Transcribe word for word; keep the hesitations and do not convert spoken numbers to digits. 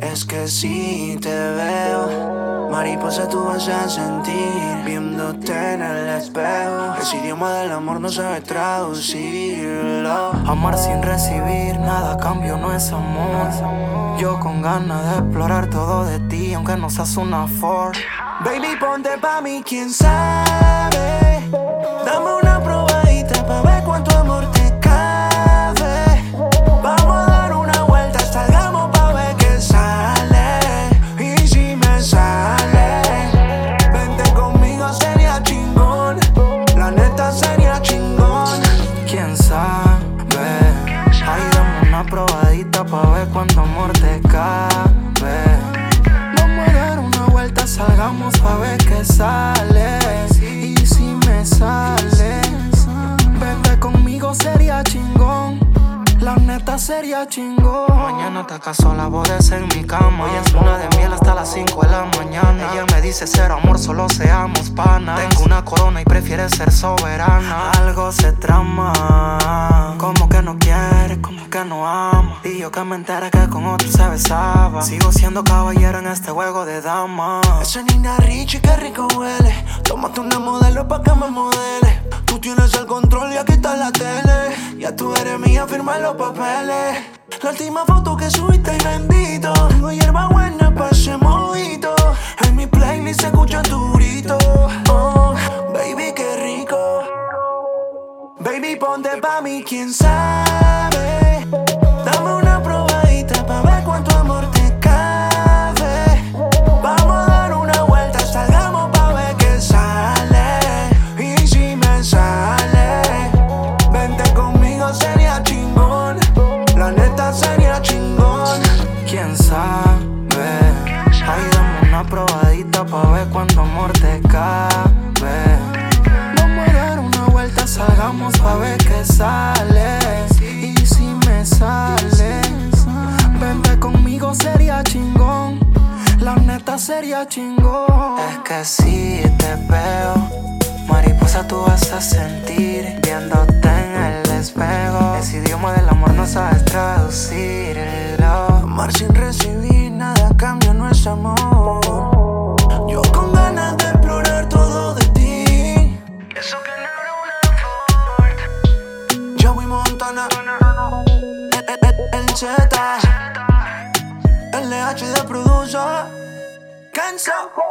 Es que si te veo, mariposa tú vas a sentir viéndote en el espejo. Ese idioma del amor no sabe traducirlo. Amar sin recibir nada a cambio no es amor. Yo con ganas de explorar todo de ti, aunque no seas una Ford. Baby, ponte pa' mí, quién sabe. Dame una probadita pa' ver cuánto amor te cabe. Vamos a dar una vuelta, salgamos pa' ver qué sale. Y si me sale, vente conmigo, sería chingón. La neta sería chingón. Quién sabe. Ay, dame una probadita pa' ver cuánto amor te cabe. Vamos a dar una vuelta, salgamos pa' ver qué sale. Y si me sale, vente conmigo, sería chingón. La neta sería chingón. Mañana te acaso la bodes en mi cama. Hoy es luna de miel hasta las cinco de la mañana. Ella me dice cero amor, solo seamos panas. Tengo una corona y prefiere ser soberana. Algo se trama, como que no quiere, como que no ama. Y yo que me enteré que con otro se besaba. Sigo siendo caballero en este juego de damas. Esa Nina Ricci, qué rico huele. Tómate una modelo pa' que me modele. Tú tienes el control y aquí está la tele. Ya tú eres mía, firma los papeles. La última foto que subiste y bendito. Tengo hierba buena pa' ese mojito. En mi playlist se escucha tu grito. Oh, baby, qué rico. Baby, ponte pa' mí, quién sabe. Dame una probadita pa' ver cuánto amor te cabe. Vamos a dar una vuelta, salgamos pa' ver qué sale. Y si me sale, vente conmigo, sería chingón. La neta sería chingón. Quién sabe. Ay, dame una probadita pa' ver cuánto amor te cabe. Vamos a dar una vuelta, salgamos pa' ver qué sale. Y si me sale, vente conmigo, sería chingón. La neta sería chingón. Es que si te veo, mariposa tú vas a sentir viéndote en el espejo. Ese idioma del amor no sabes traducirlo. Amar sin recibir nada a cambio no es amor. Yo con ganas de explorar todo de ti. Eso que no era una Ford. Joey Montana, el, el, el Z, L H de producer, Canso.